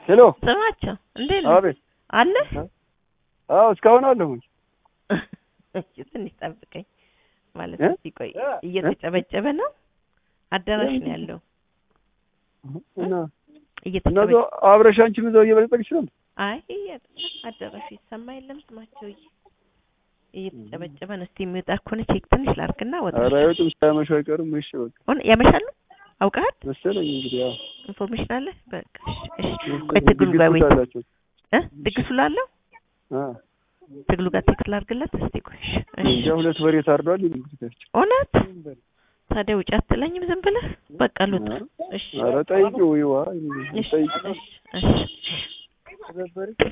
ሄሎ ስማቸው እንዴት ነው? አቤት አለ እስካሁን አለሁ። ትንሽ ጠብቀኝ ማለት ነው። ሲቆይ እየተጨበጨበ ነው። አዳራሽ ነው ያለው እና እየተጨበጨበ አብረሽ አንቺም እዛው እየበለጠግሽ ነው። አይ አዳራሽ ይሰማ የለም ስማቸው እየተጨበጨበ ነው። እስቲ የሚወጣ ከሆነ ቼክ ትንሽ ላድርግና ወጣ። ኧረ አይወጡም ሳያመሹ አይቀሩም። እሺ በቃ ያመሻሉ አውቃት መሰለኝ እንግዲህ ያው ኢንፎርሜሽን አለ። በቃ እሺ ቆይ ትግሉ ጋር ወይ ድግሱ ላለው ትግሉ ጋር ቴክስት ላድርግለት እስቲ ቆይ። እሺ ሁለት በሬ ታርዷል እንግዲህ እውነት ታዲያ ውጭ አትለኝም ዝም ብለህ በቃ ልውጣ። እሺ ኧረ ጠይቂው ይዋ እሺ እሺ